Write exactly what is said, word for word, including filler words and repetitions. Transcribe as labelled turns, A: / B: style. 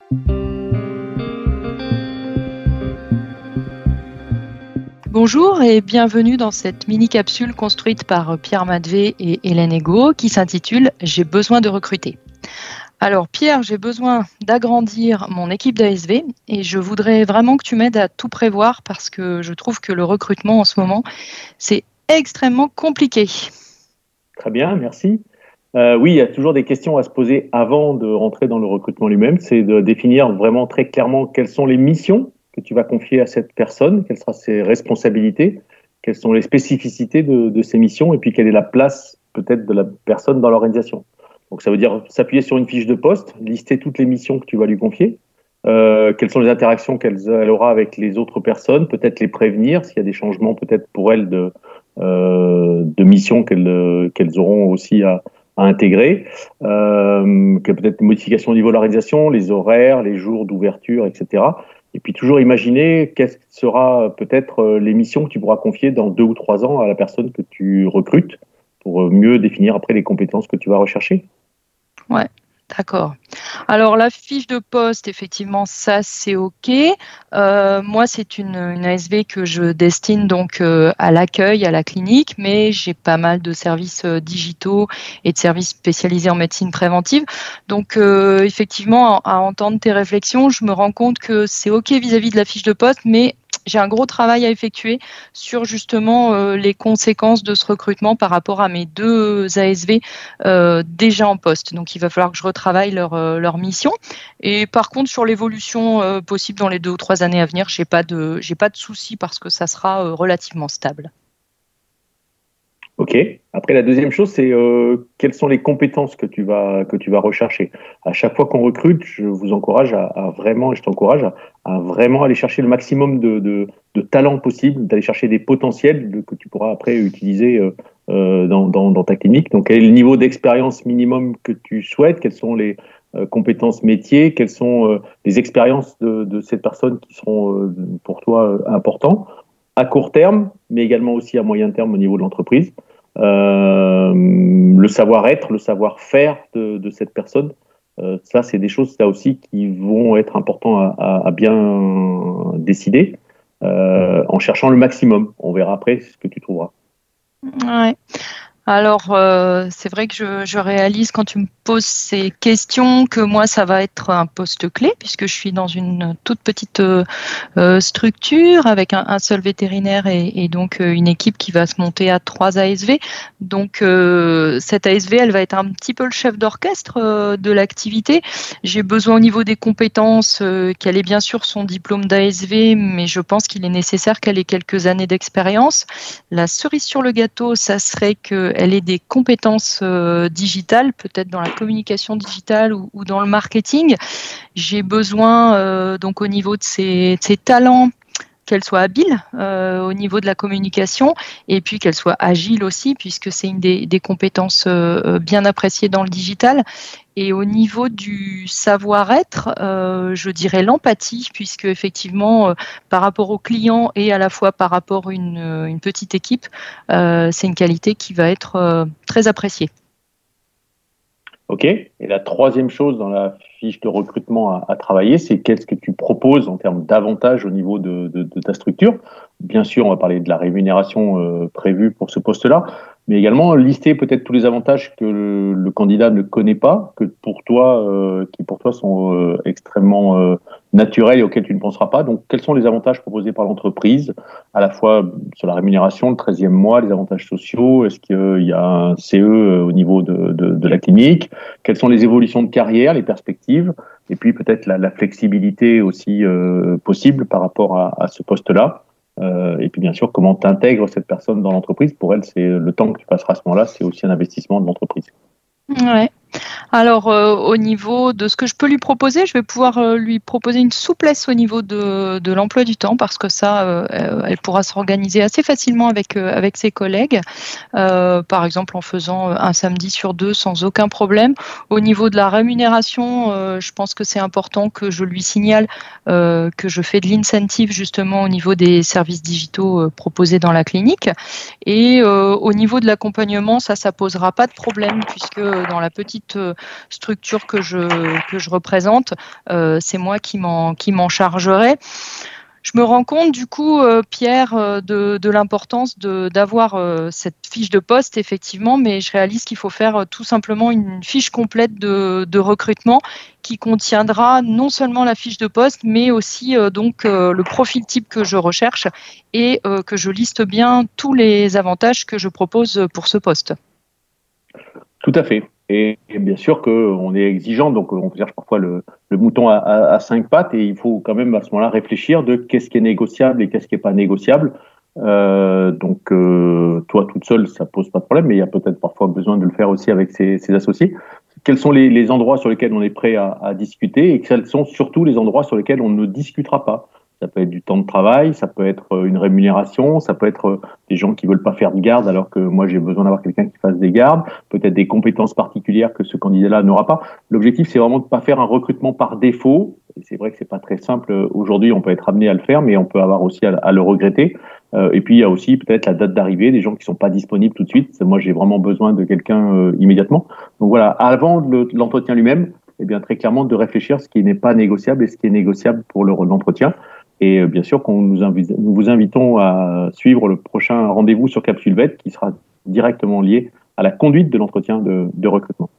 A: Bonjour et bienvenue dans cette mini-capsule construite par Pierre Madvé et Hélène Ego qui s'intitule « J'ai besoin de recruter ». Alors Pierre, j'ai besoin d'agrandir mon équipe d'A S V et je voudrais vraiment que tu m'aides à tout prévoir parce que je trouve que le recrutement en ce moment, c'est extrêmement compliqué.
B: Très bien, merci. Euh, oui, il y a toujours des questions à se poser avant de rentrer dans le recrutement lui-même. C'est de définir vraiment très clairement quelles sont les missions que tu vas confier à cette personne, quelles seront ses responsabilités, quelles sont les spécificités de, de ces missions et puis quelle est la place peut-être de la personne dans l'organisation. Donc ça veut dire s'appuyer sur une fiche de poste, lister toutes les missions que tu vas lui confier, euh, quelles sont les interactions qu'elle elle aura avec les autres personnes, peut-être les prévenir s'il y a des changements peut-être pour elle de, euh, de missions qu'elles, qu'elles auront aussi à, à intégrer, euh, que peut-être des modifications au niveau de l'organisation, les horaires, les jours d'ouverture, et cetera. Et puis toujours imaginer quelles sera peut-être les missions que tu pourras confier dans deux ou trois ans à la personne que tu recrutes pour mieux définir après les compétences que tu vas rechercher.
A: Ouais, d'accord. Alors la fiche de poste, effectivement, ça c'est OK. Euh, moi, c'est une, une A S V que je destine donc euh, à l'accueil, à la clinique, mais j'ai pas mal de services euh, digitaux et de services spécialisés en médecine préventive. Donc euh, effectivement, à, à entendre tes réflexions, je me rends compte que c'est OK vis-à-vis de la fiche de poste, mais j'ai un gros travail à effectuer sur justement euh, les conséquences de ce recrutement par rapport à mes deux A S V euh, déjà en poste. Donc, il va falloir que je retravaille leur, euh, leur mission. Et par contre, sur l'évolution euh, possible dans les deux ou trois années à venir, j'ai pas de, j'ai pas de souci parce que ça sera euh, relativement stable.
B: Ok. Après, la deuxième chose, c'est euh, quelles sont les compétences que tu vas que tu vas rechercher. À chaque fois qu'on recrute, je vous encourage à, à vraiment, et je t'encourage à, à vraiment aller chercher le maximum de, de, de talents possible, d'aller chercher des potentiels de, que tu pourras après utiliser euh, euh, dans, dans, dans ta clinique. Donc, quel est le niveau d'expérience minimum que tu souhaites? Quelles sont les euh, compétences métiers? Quelles sont euh, les expériences de, de cette personne qui seront euh, pour toi euh, importantes à court terme, mais également aussi à moyen terme au niveau de l'entreprise? Euh, le savoir-être, le savoir-faire de, de cette personne, euh, ça c'est des choses là aussi qui vont être importantes à, à, à bien décider euh, en cherchant le maximum. On verra après ce que tu trouveras.
A: Ouais. Alors, euh, c'est vrai que je, je réalise quand tu me poses ces questions que moi, ça va être un poste clé puisque je suis dans une toute petite euh, structure avec un, un seul vétérinaire et, et donc euh, une équipe qui va se monter à trois A S V. Donc, euh, cette A S V, elle va être un petit peu le chef d'orchestre euh, de l'activité. J'ai besoin au niveau des compétences euh, qu'elle ait bien sûr son diplôme d'A S V, mais je pense qu'il est nécessaire qu'elle ait quelques années d'expérience. La cerise sur le gâteau, ça serait que elle ait des compétences euh, digitales, peut-être dans la communication digitale ou, ou dans le marketing. J'ai besoin, euh, donc au niveau de ses, de ses talents, qu'elle soit habile euh, au niveau de la communication et puis qu'elle soit agile aussi, puisque c'est une des, des compétences euh, bien appréciées dans le digital. Et au niveau du savoir-être, euh, je dirais l'empathie, puisque effectivement, euh, par rapport aux clients et à la fois par rapport à une, une petite équipe, euh, c'est une qualité qui va être euh, très appréciée.
B: Ok. Et la troisième chose dans la fiche de recrutement à, à travailler, c'est qu'est-ce que tu proposes en termes d'avantages au niveau de, de, de ta structure. Bien sûr, on va parler de la rémunération euh, prévue pour ce poste-là, mais également lister peut-être tous les avantages que le, le candidat ne connaît pas, que pour toi, euh, qui pour toi sont euh, extrêmement euh, naturels et auxquels tu ne penseras pas. Donc, quels sont les avantages proposés par l'entreprise, à la fois sur la rémunération, le treizième mois, les avantages sociaux, est-ce qu'il y a un C E au niveau de, de, de la clinique, quelles sont les évolutions de carrière, les perspectives, et puis peut-être la, la flexibilité aussi euh, possible par rapport à, à ce poste-là. Euh, et puis bien sûr, comment tu intègres cette personne dans l'entreprise. Pour elle, c'est le temps que tu passeras à ce moment-là, c'est aussi un investissement de l'entreprise.
A: Ouais. Alors, euh, au niveau de ce que je peux lui proposer, je vais pouvoir euh, lui proposer une souplesse au niveau de, de l'emploi du temps parce que ça, euh, elle pourra s'organiser assez facilement avec, euh, avec ses collègues, euh, par exemple en faisant un samedi sur deux sans aucun problème. Au niveau de la rémunération, euh, je pense que c'est important que je lui signale euh, que je fais de l'incentive justement au niveau des services digitaux euh, proposés dans la clinique. Et euh, au niveau de l'accompagnement, ça, ça posera pas de problème puisque dans la petite petite euh, structure que je, que je représente, euh, c'est moi qui m'en, qui m'en chargerai. Je me rends compte du coup, euh, Pierre, euh, de, de l'importance de, d'avoir euh, cette fiche de poste, effectivement, mais je réalise qu'il faut faire euh, tout simplement une fiche complète de, de recrutement qui contiendra non seulement la fiche de poste, mais aussi euh, donc euh, le profil type que je recherche et euh, que je liste bien tous les avantages que je propose pour ce poste.
B: Tout à fait. Et, et bien sûr qu'on est exigeant, donc on cherche parfois le, le mouton à, à, à cinq pattes, et il faut quand même à ce moment-là réfléchir de qu'est-ce qui est négociable et qu'est-ce qui n'est pas négociable. Euh, donc euh, toi toute seule, ça pose pas de problème, mais il y a peut-être parfois besoin de le faire aussi avec ses, ses associés. Quels sont les, les endroits sur lesquels on est prêt à, à discuter, et quels sont surtout les endroits sur lesquels on ne discutera pas? Ça peut être du temps de travail, ça peut être une rémunération, ça peut être des gens qui veulent pas faire de garde alors que moi j'ai besoin d'avoir quelqu'un qui fasse des gardes, peut-être des compétences particulières que ce candidat-là n'aura pas. L'objectif, c'est vraiment de pas faire un recrutement par défaut. Et c'est vrai que c'est pas très simple aujourd'hui, on peut être amené à le faire, mais on peut avoir aussi à, à le regretter. Euh, et puis il y a aussi peut-être la date d'arrivée, des gens qui sont pas disponibles tout de suite. Moi j'ai vraiment besoin de quelqu'un euh, immédiatement. Donc voilà, avant le, l'entretien lui-même, eh bien très clairement de réfléchir ce qui n'est pas négociable et ce qui est négociable pour le, l'entretien. Et bien sûr qu'on nous, invite, nous vous invitons à suivre le prochain rendez-vous sur Capsule Vet qui sera directement lié à la conduite de l'entretien de, de recrutement.